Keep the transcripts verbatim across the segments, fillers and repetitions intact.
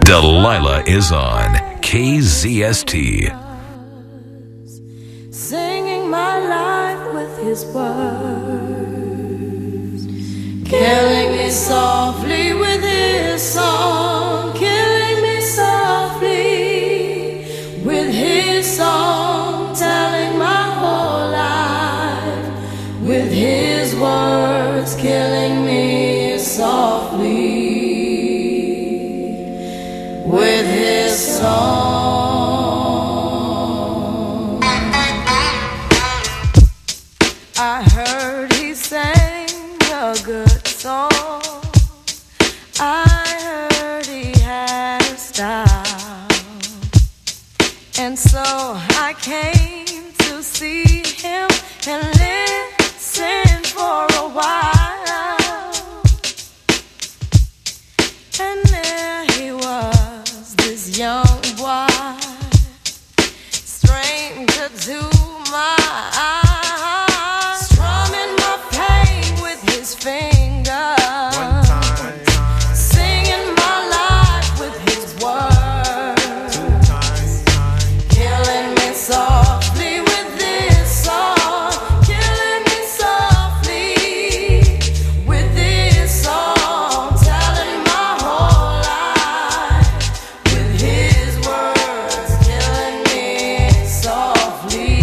Delilah is on K Z S T. Singing my life with his words, killing me softly with his song, killing me softly with his song, telling my whole life with his words, killing me softly with his song. I heard he sang a good song. I heard he had a style, and so I came to see him and listen for a while. And there he was, this young boy, stranger to my eyes, strumming my pain with his fingers, one time, one time. Singing my life with his words, two times, time. Killing me softly with this song, killing me softly with this song, telling my whole life with his words, killing me softly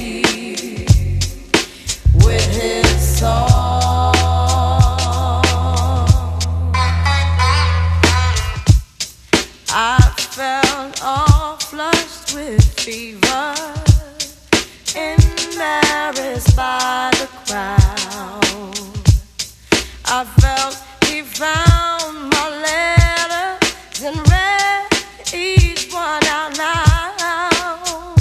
with his song. I felt all flushed with fever, embarrassed by the crowd. I felt he found my letters and read each one out loud.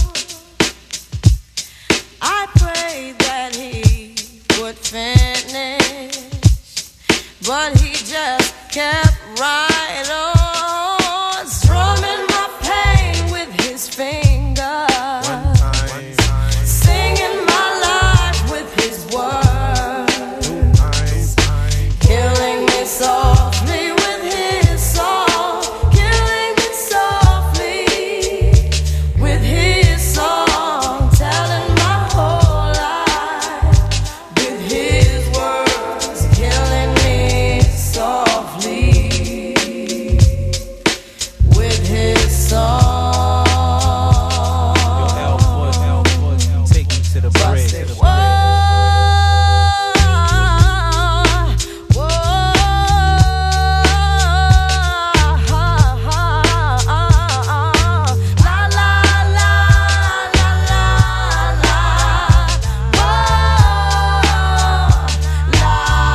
I prayed that he would finish, but he just kept right on, strumming my pain with his fingers, one time, one time. Singing my life with his words, two times, time. Killing me softly with his song, killing me softly with his song, telling my whole life with his words, killing me softly with his song. Take me to the bridge. Whoa, whoa, la la la la la la, whoa, la,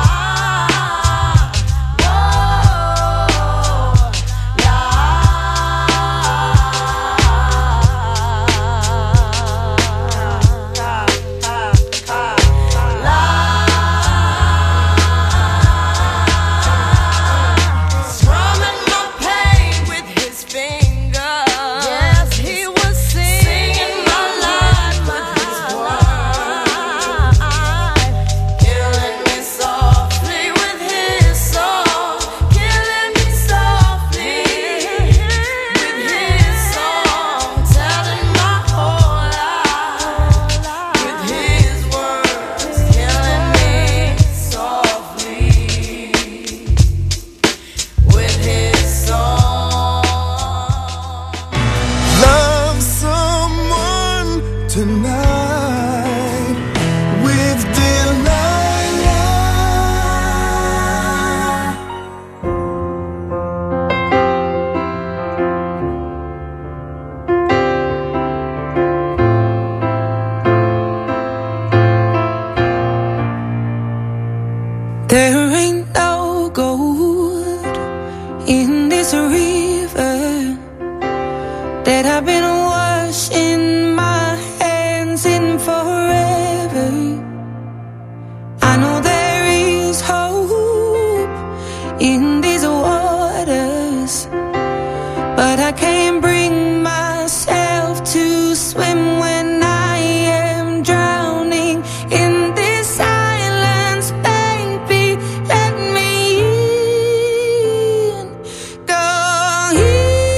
strumming my pain with his fingers. Yes, he was singing my life with his words, killing me softly with his song, killing me softly with his song, telling my whole life with his words, killing me softly with his song. Love someone tonight with Delilah. There ain't no gold in this river that I've been washing my hands in forever. I know there is hope in these waters, but I can't bring myself to swim when I am drowning in this silence. Baby, let me in. Go in.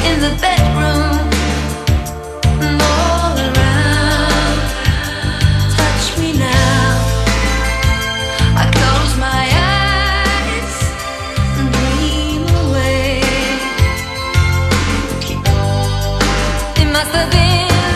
in the bedroom and all around. Touch me now. I close my eyes and dream away. It must have been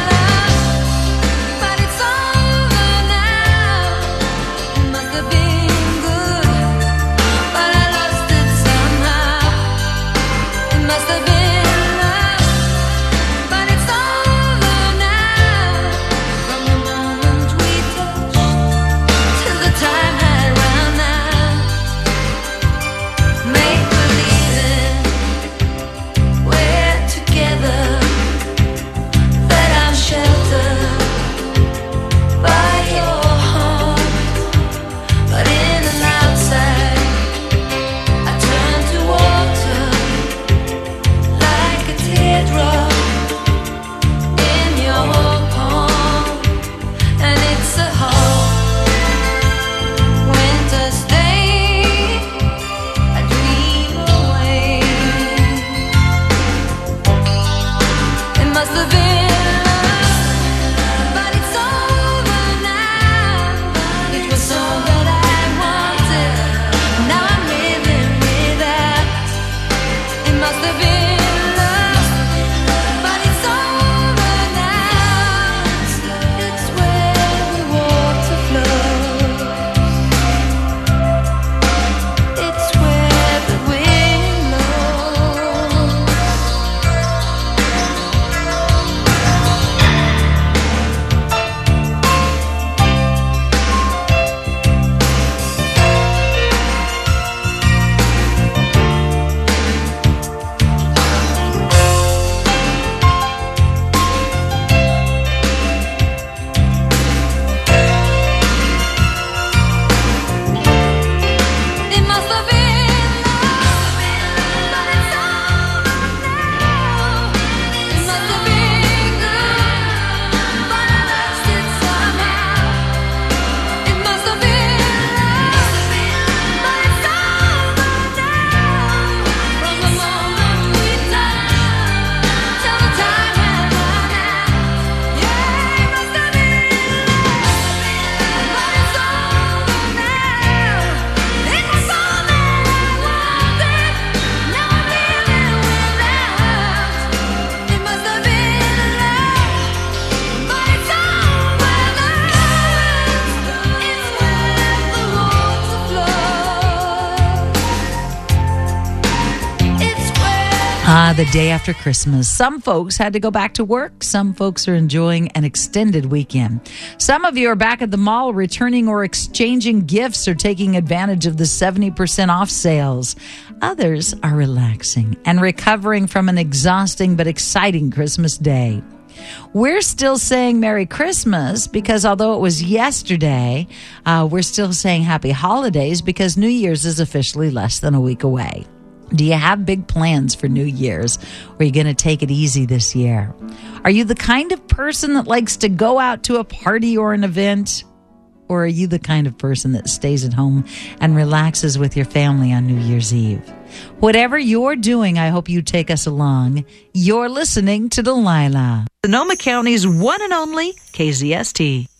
Ah, the day after Christmas. Some folks had to go back to work. Some folks are enjoying an extended weekend. Some of you are back at the mall returning or exchanging gifts or taking advantage of the seventy percent off sales. Others are relaxing and recovering from an exhausting but exciting Christmas day. We're still saying Merry Christmas because although it was yesterday, uh, we're still saying Happy Holidays because New Year's is officially less than a week away. Do you have big plans for New Year's? Or are you going to take it easy this year? Are you the kind of person that likes to go out to a party or an event? Or are you the kind of person that stays at home and relaxes with your family on New Year's Eve? Whatever you're doing, I hope you take us along. You're listening to Delilah, Sonoma County's one and only K Z S T.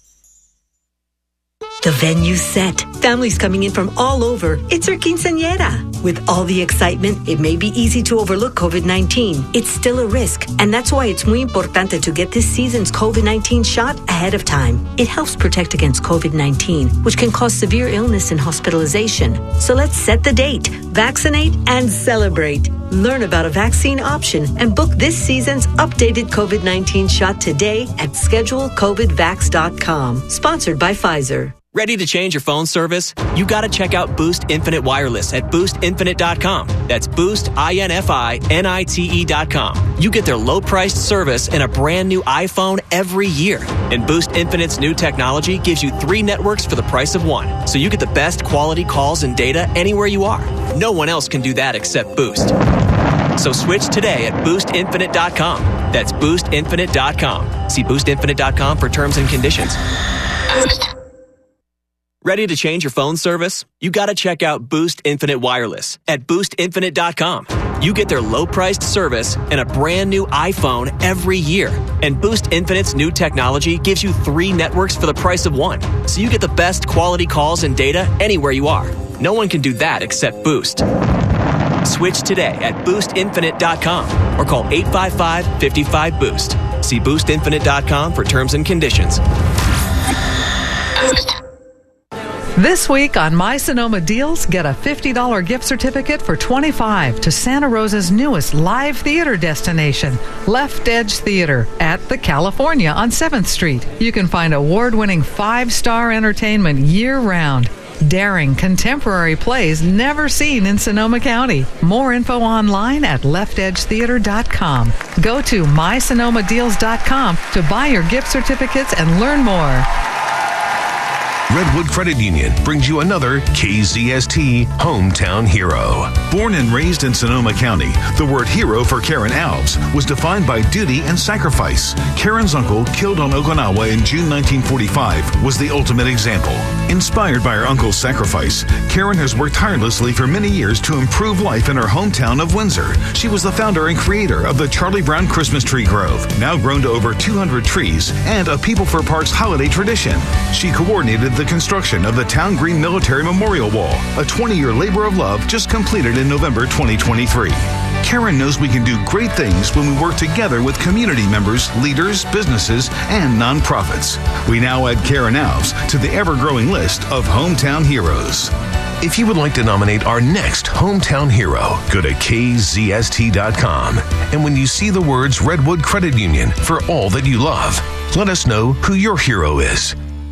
The venue set. Families coming in from all over. It's our quinceañera. With all the excitement, it may be easy to overlook COVID nineteen. It's still a risk, and that's why it's muy importante to get this season's COVID nineteen shot ahead of time. It helps protect against COVID nineteen, which can cause severe illness and hospitalization. So let's set the date, vaccinate, and celebrate. Learn about a vaccine option and book this season's updated COVID nineteen shot today at schedule covid vax dot com. Sponsored by Pfizer. Ready to change your phone service? You got to check out Boost Infinite Wireless at boost infinite dot com. That's Boost, I N F I N I T E dot com. You get their low-priced service and a brand new iPhone every year. And Boost Infinite's new technology gives you three networks for the price of one. So you get the best quality calls and data anywhere you are. No one else can do that except Boost. So switch today at boost infinite dot com. That's boost infinite dot com. See boost infinite dot com for terms and conditions. Boost. Ready to change your phone service? You got to check out Boost Infinite Wireless at boost infinite dot com. You get their low-priced service and a brand new iPhone every year. And Boost Infinite's new technology gives you three networks for the price of one. So you get the best quality calls and data anywhere you are. No one can do that except Boost. Switch today at boost infinite dot com or call eight five five, five five, boost. See boost infinite dot com for terms and conditions. This week on My Sonoma Deals, get a fifty dollars gift certificate for twenty-five dollars to Santa Rosa's newest live theater destination, Left Edge Theater at the California on seventh Street. You can find award-winning five-star entertainment year-round. Daring contemporary plays never seen in Sonoma County. More info online at left edge theater dot com. Go to my sonoma deals dot com to buy your gift certificates and learn more. Redwood Credit Union brings you another K Z S T Hometown Hero. Born and raised in Sonoma County, the word hero for Karen Alves was defined by duty and sacrifice. Karen's uncle, killed on Okinawa in June nineteen forty-five, was the ultimate example. Inspired by her uncle's sacrifice, Karen has worked tirelessly for many years to improve life in her hometown of Windsor. She was the founder and creator of the Charlie Brown Christmas Tree Grove, now grown to over two hundred trees, and a People for Parks holiday tradition. She coordinated the construction of the Town Green Military Memorial Wall, a twenty-year labor of love just completed in November twenty twenty-three. Karen knows we can do great things when we work together with community members, leaders, businesses, and nonprofits. We now add Karen Alves to the ever-growing list of hometown heroes. If you would like to nominate our next hometown hero, go to K Z S T dot com. And when you see the words Redwood Credit Union for all that you love, let us know who your hero is.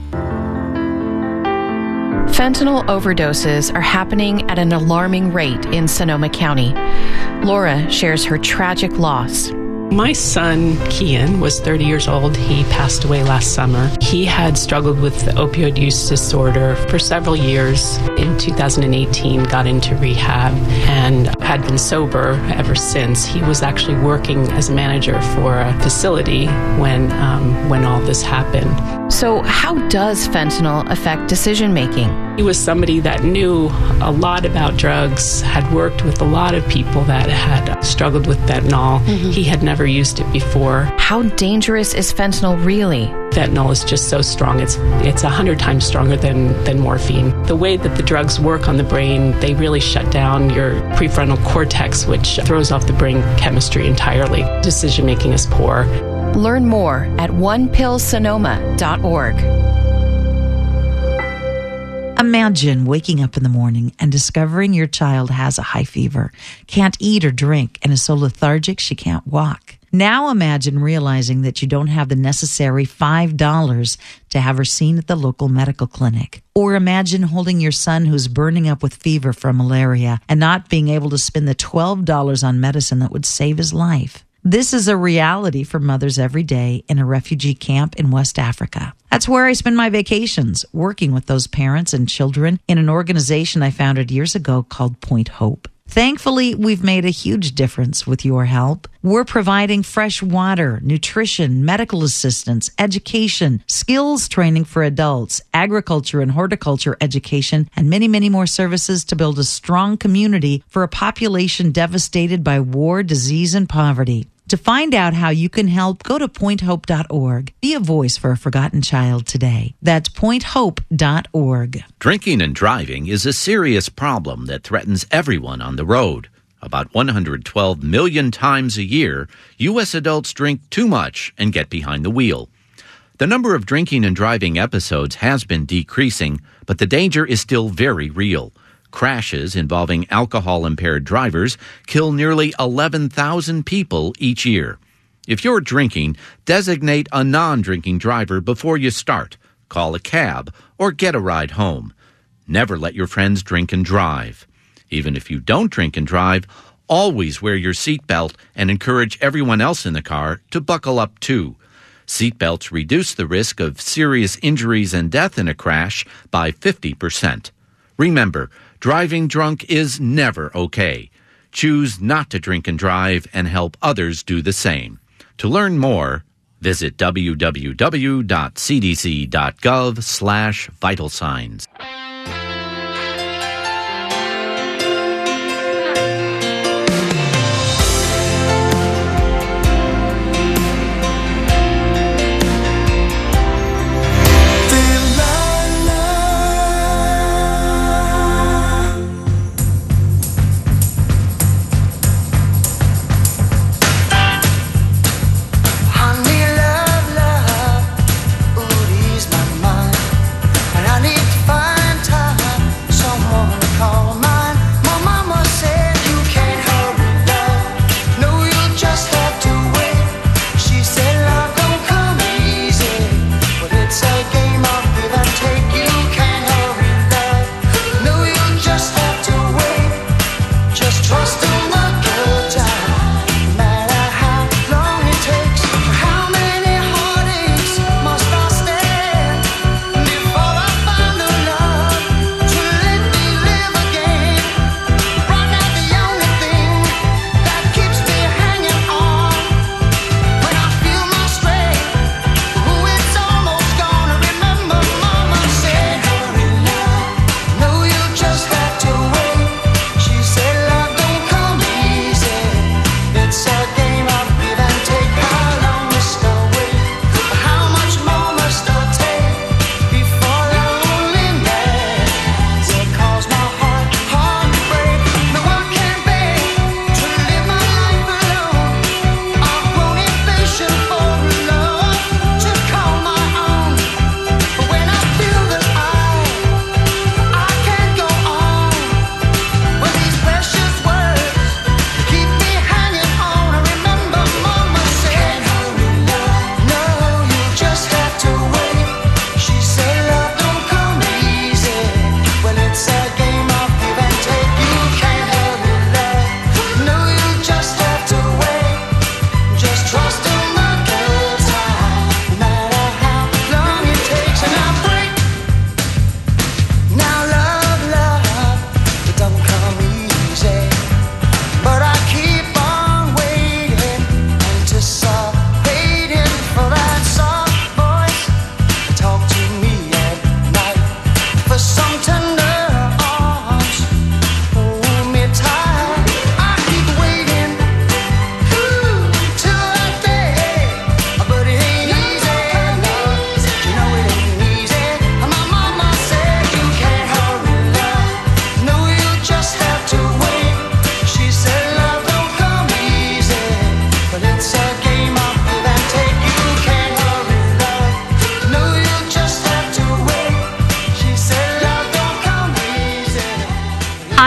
Fentanyl overdoses are happening at an alarming rate in Sonoma County. Laura shares her tragic loss. My son, Kian, was thirty years old. He passed away last summer. He had struggled with opioid use disorder for several years. In two thousand eighteen, got into rehab and had been sober ever since. He was actually working as a manager for a facility when, um, when all this happened. So how does fentanyl affect decision-making? He was somebody that knew a lot about drugs, had worked with a lot of people that had struggled with fentanyl. Mm-hmm. He had never used it before. How dangerous is fentanyl really? Fentanyl is just so strong. It's it's a hundred times stronger than, than morphine. The way that the drugs work on the brain, they really shut down your prefrontal cortex, which throws off the brain chemistry entirely. Decision-making is poor. Learn more at one pill sonoma dot org. Imagine waking up in the morning and discovering your child has a high fever, can't eat or drink, and is so lethargic she can't walk. Now imagine realizing that you don't have the necessary five dollars to have her seen at the local medical clinic. Or imagine holding your son who's burning up with fever from malaria and not being able to spend the twelve dollars on medicine that would save his life. This is a reality for mothers every day in a refugee camp in West Africa. That's where I spend my vacations, working with those parents and children in an organization I founded years ago called Point Hope. Thankfully, we've made a huge difference with your help. We're providing fresh water, nutrition, medical assistance, education, skills training for adults, agriculture and horticulture education, and many, many more services to build a strong community for a population devastated by war, disease, and poverty. To find out how you can help, go to point hope dot org. Be a voice for a forgotten child today. That's point hope dot org. Drinking and driving is a serious problem that threatens everyone on the road. About one hundred twelve million times a year, U S adults drink too much and get behind the wheel. The number of drinking and driving episodes has been decreasing, but the danger is still very real. Crashes involving alcohol-impaired drivers kill nearly eleven thousand people each year. If you're drinking, designate a non-drinking driver before you start. Call a cab or get a ride home. Never let your friends drink and drive. Even if you don't drink and drive, always wear your seatbelt and encourage everyone else in the car to buckle up too. Seatbelts reduce the risk of serious injuries and death in a crash by fifty percent. Remember, driving drunk is never okay. Choose not to drink and drive and help others do the same. To learn more, visit w w w dot c d c dot gov slash vital signs.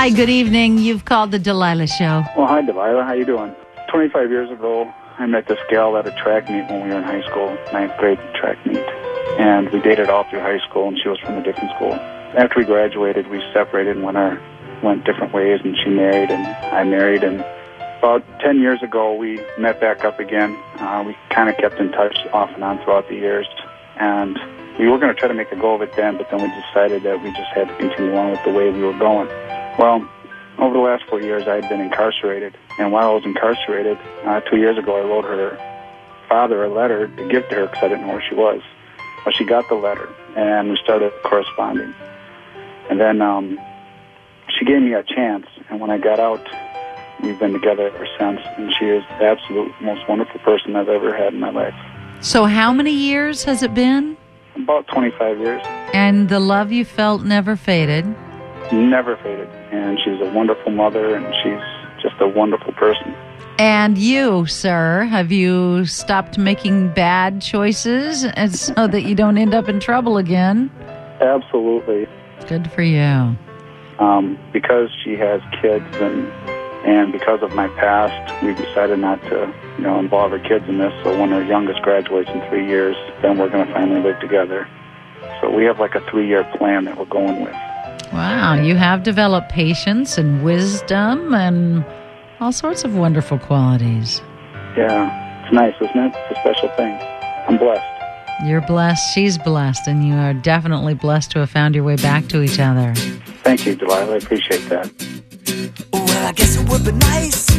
Hi, good evening. You've called the Delilah Show. Well, hi, Delilah. How you doing? twenty-five years ago, I met this gal at a track meet when we were in high school, ninth grade track meet. And we dated all through high school, and she was from a different school. After we graduated, we separated and went our went different ways, and she married, and I married. And about ten years ago, we met back up again. Uh, we kind of kept in touch off and on throughout the years. And we were going to try to make a go of it then, but then we decided that we just had to continue on with the way we were going. Well, over the last four years, I had been incarcerated. And while I was incarcerated, uh, two years ago, I wrote her father a letter to give to her because I didn't know where she was. Well, she got the letter, and we started corresponding. And then um, she gave me a chance, and when I got out, we've been together ever since. And she is the absolute most wonderful person I've ever had in my life. So how many years has it been? About twenty-five years. And the love you felt never faded? Never faded. And she's a wonderful mother, and she's just a wonderful person. And you, sir, have you stopped making bad choices and so that you don't end up in trouble again? Absolutely. Good for you. Um, because she has kids and and because of my past, we decided not to, you know, involve her kids in this. So when her youngest graduates in three years, then we're going to finally live together. So we have like a three-year plan that we're going with. Wow, you have developed patience and wisdom and all sorts of wonderful qualities. Yeah, it's nice, isn't it? It's a special thing. I'm blessed. You're blessed, she's blessed, and you are definitely blessed to have found your way back to each other. Thank you, Delilah. I appreciate that. Well, I guess it would be nice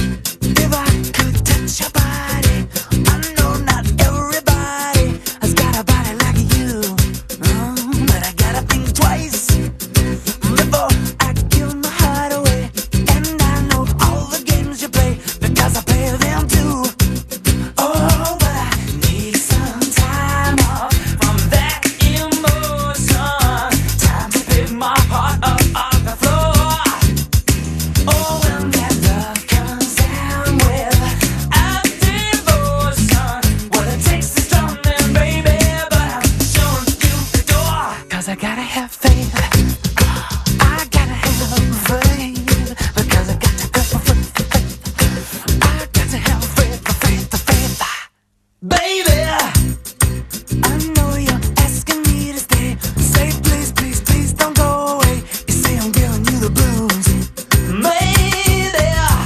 if I could touch your body. I know not everybody has got a body like you, oh, but I gotta think twice before I give my heart away. And I know all the games you play because I play them too. Oh, but I need some time off from that emotion. Time to pick my heart up off the floor. Oh, when that love comes down without devotion, what it takes is something, baby, but I'm showing you the door. Cause I gotta have faith, I gotta have faith, because I got to go for faith, I got to have faith, the faith, the faith, baby. I know you're asking me to stay, say please, please, please don't go away. You say I'm giving you the blues. Maybe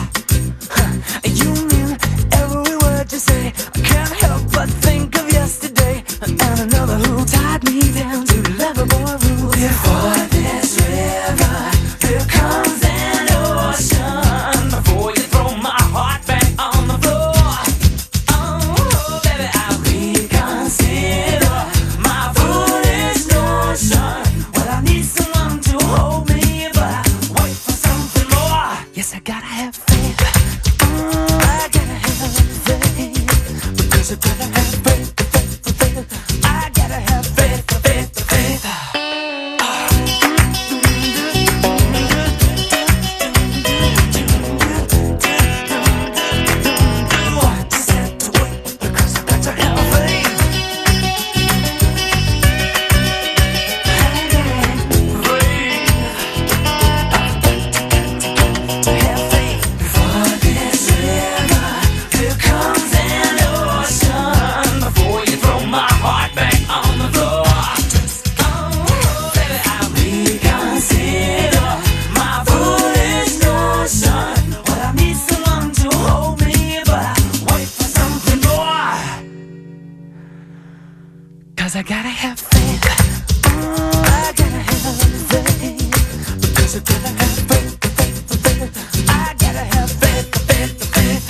you mean every word you say. I can't help but think of yesterday and another who tied me down to lovable rules. Before this river, there comes an ocean. Before you throw my heart back on the floor, oh baby, I'll reconsider my foolish notion. Well, I need someone to hold me, but I wait for something more. Yes, I gotta have faith. Mm, I gotta have faith. Because I gotta have faith, faith, faith. I gotta have faith, faith, faith. Just have to wait because I got to have faith. To have faith. Before this river, there comes an ocean. Before you throw my heart back on the floor, oh baby, I'll reconsider my foolish notion. Well, I need someone to hold me, but I wait for something more. Cause I gotta have faith. Mm, I gotta have faith. Because I gotta have faith, faith, faith. I gotta have faith, faith, faith.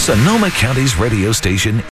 Sonoma County's radio station